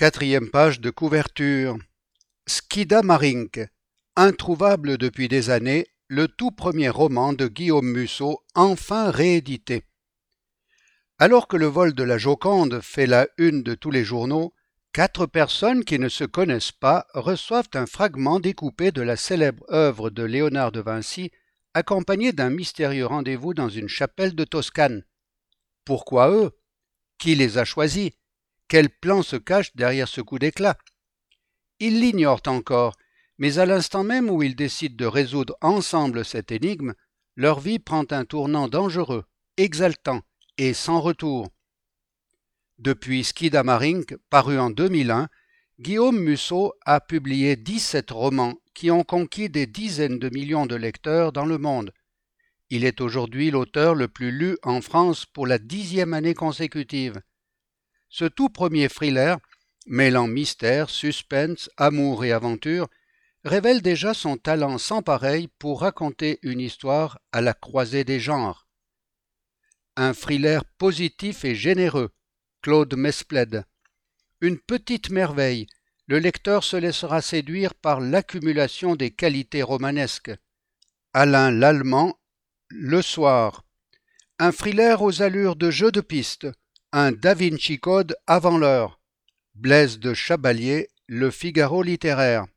Quatrième page de couverture. Skida-Marink, introuvable depuis des années, le tout premier roman de Guillaume Musso, enfin réédité. Alors que le vol de la Joconde fait la une de tous les journaux, 4 personnes qui ne se connaissent pas reçoivent un fragment découpé de la célèbre œuvre de Léonard de Vinci, accompagné d'un mystérieux rendez-vous dans une chapelle de Toscane. Pourquoi eux? Qui les a choisis? Quel plan se cache derrière ce coup d'éclat? Ils l'ignorent encore, mais à l'instant même où ils décident de résoudre ensemble cette énigme, leur vie prend un tournant dangereux, exaltant et sans retour. Depuis Skida-Marink, paru en 2001, Guillaume Musso a publié 17 romans qui ont conquis des dizaines de millions de lecteurs dans le monde. Il est aujourd'hui l'auteur le plus lu en France pour la 10e année consécutive. Ce tout premier thriller, mêlant mystère, suspense, amour et aventure, révèle déjà son talent sans pareil pour raconter une histoire à la croisée des genres. Un thriller positif et généreux, Claude Mesplède. Une petite merveille, le lecteur se laissera séduire par l'accumulation des qualités romanesques. Alain Lallemand, Le Soir. Un thriller aux allures de jeu de piste, un Da Vinci Code avant l'heure. Blaise de Chabalier, Le Figaro littéraire.